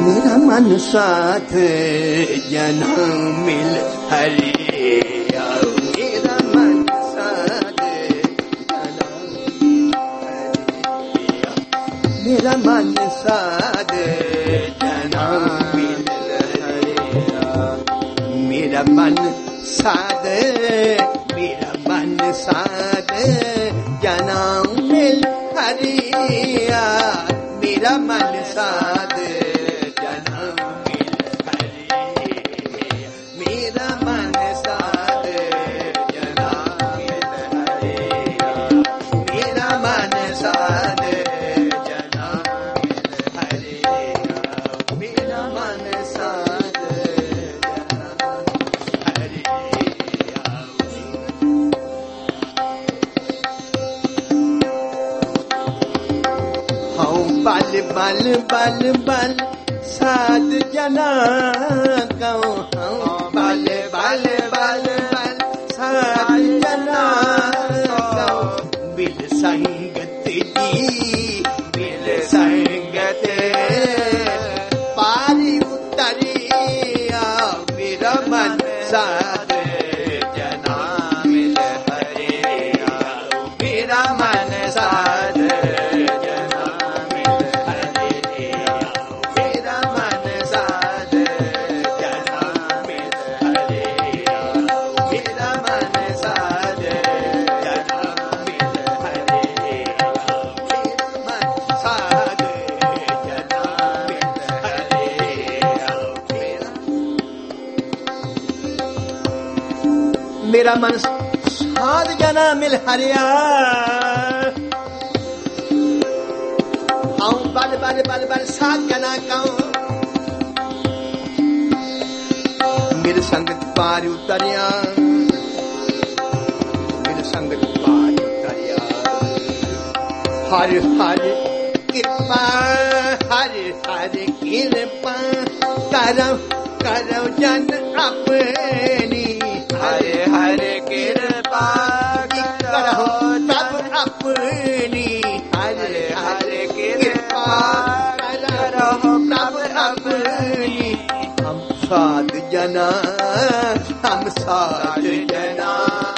मेरा मन साथ जना मिल हरे, मेरा मन साथ जना मिल हरे, मेरा मन साथ जना मिल हरे, मेरा मन साध, मेरा मन साध जना मिल हरिया, मेरा मन साध जना मिल हरिया, मेरा मन साध जना मिल हरिया, मेरा मन साध जना मिल हरिया, मेरा मन साध जना हरिया। बल बल बल बल साध जना गौ, बल बल बल बल साध जना गौ, बिल संगत जी बिल संगत पारी उतरिया, मेरा मन साध जना मिल हरिया, मेरा मन साध मेरा मन साध जना मिल हरिया, आऊं बल बल बल बल साध जना कहूं, मेरे संगत पार उतरिया, मेरे संगत पार उतरिया, हर हर कृपा हर हर कृपा करो करो जन अपनी, हरे हरे कृपा करो तब अपनी, हरे हरे कृपा करो तब अपनी, हम साध जना हम साध जना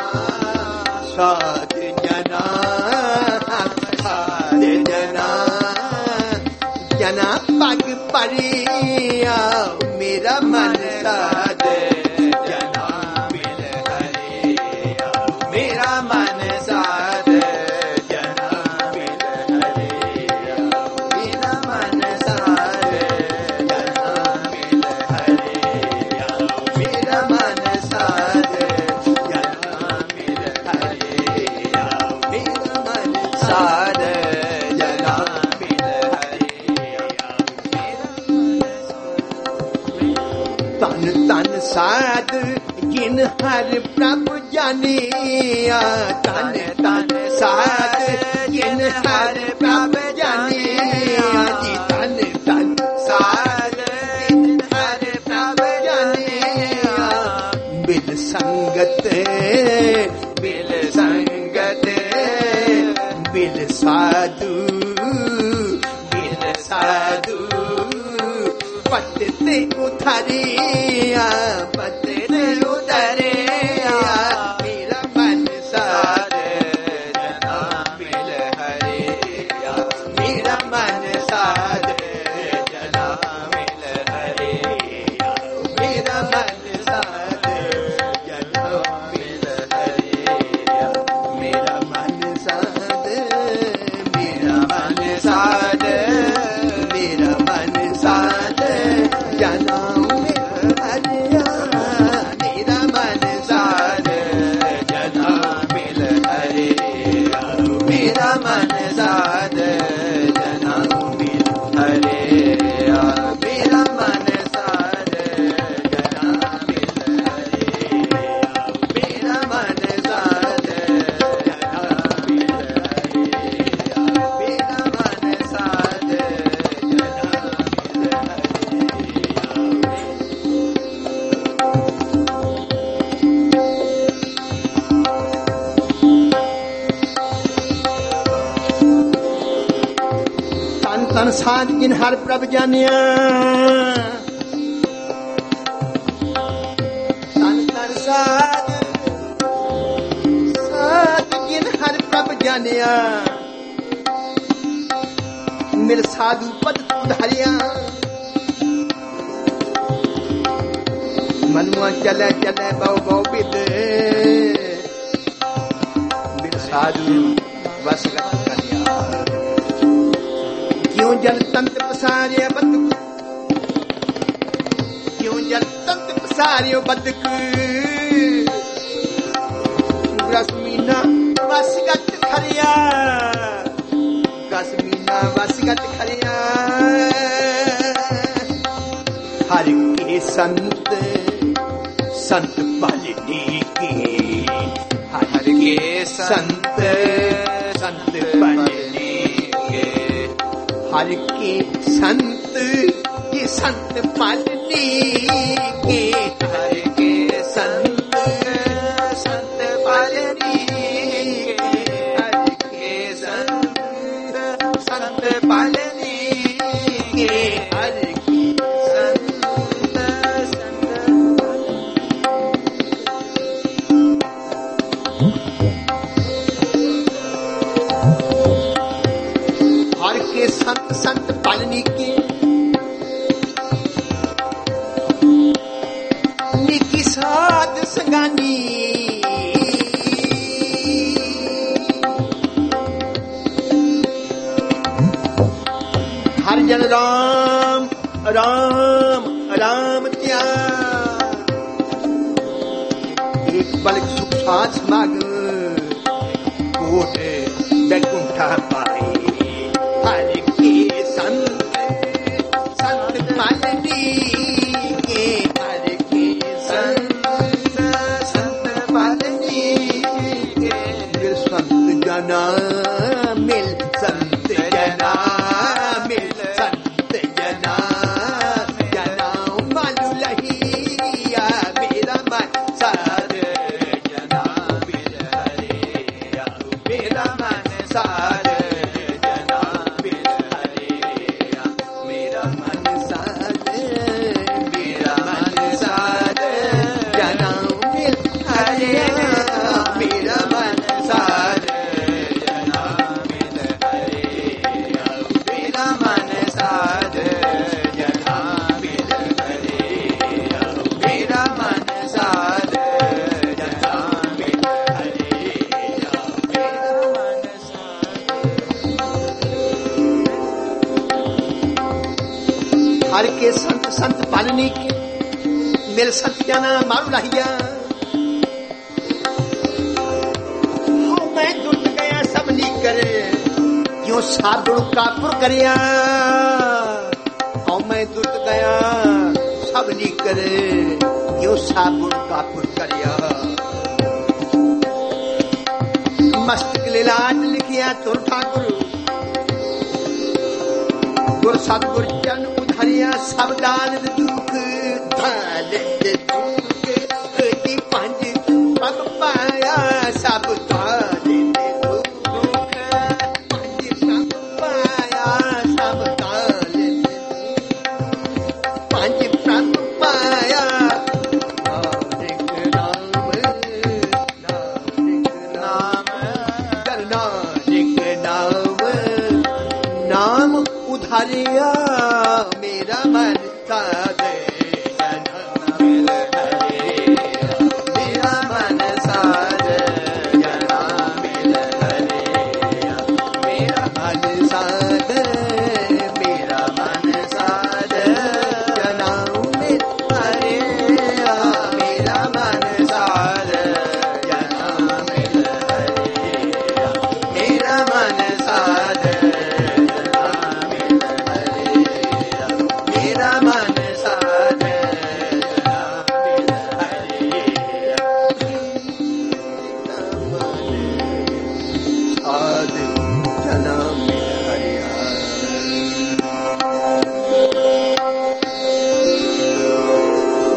साध जना हम साध जना जना पग परिया, मेरा मन साध जना मिल हरिया, मेरा मन साध जना मिल हरिया, मेरा मन साध जना मिल हरिया, मेरा मन साध जना मिल हरिया, मेरा मन साध जना मिल हरिया, तन तन साध जिन हर प्रभु जानिया, तन तन साध जिन हर प्रभु जानिया, जी तन तन साध जिन हर प्रभु जानिया, बिल संगत बिल संगत बिल साधु बिल साधु, पत्ते उतरिया पत्ते उतरिया, मेरा मन साध जना मिल हरिया, मेरा मन साध जना मिल हरिया, मेरा मन साध जना मिल हरिया, मेरा मन साध मेरा मन साध मेरा मन साध जना मिल हरिया, मेरा मन साध जना मिल हरिया, मेरा मन साध जना मिल हरिया, मेरा मन साध जना मिल हरिया, मेरा मन साध जना मिल हरिया, मेरा मन तन साध जिन हर प्रभ जानिया, तन तन साध साध जिन हर प्रभ जानिया, मिल साधु पद उधारिया। मनुआ चले चले बहु बहु बिद, मिल साधु बस करिया। क्यों जल तंत्र पसारिया बदक, क्यों जल तंत्र पसारियो बदक, रश्मीना वसगत खरिया, रश्मीना वसगत खरिया। हर के संत संत पालनी की, हर के संत संत पालनी के, हर के संत ये संत पालनी के, हर के संत संत पालनी के, हर के संत संत पालनी के, हर के संत संत। हर के संत संत पालनी के, निकी साध संगानी। हर जन राम राम राम त्या, एक पलक सुख साथ समाग, कोट बैकुंठा पाए। हर के संत संत पालनी के, हर के संत संत पालनी के, मिल संत जना मिल संत जना, मिल संत जना जना मालू लहिया, मेरा मन साध जना मिल हरिया, मेरा मन साध जना मिल हरिया, मेरा मन साध, मेरा मन साध जना मिल हरिया, मेरा मन साध जना मिल हरिया, मेरा मन साध जना मिल हरिया, मेरा मन साध जना मिल हरिया, मेरा मन साध। हर के संत संत पालनी के, मिल संत जाना मारू रहिया। हाँ मैं जुट गया सब नी करे, क्यों साधुड़ कापुर करिया। हाँ मैं जुट गया सब नी करे, क्यों साधुड़ कापुर करिया। मस्तक लीलाट लिखिया तुर ठाकुर, गुर सतगुर जन उधरिया। सब दान दुख धान दुख की पंज पग पाया, सब दान दुख पंज पग पाया, सब दान पंज पग पाया। नानक नाम नानक नाम नानक नाम नाम उधारिया, मेरा मन साधे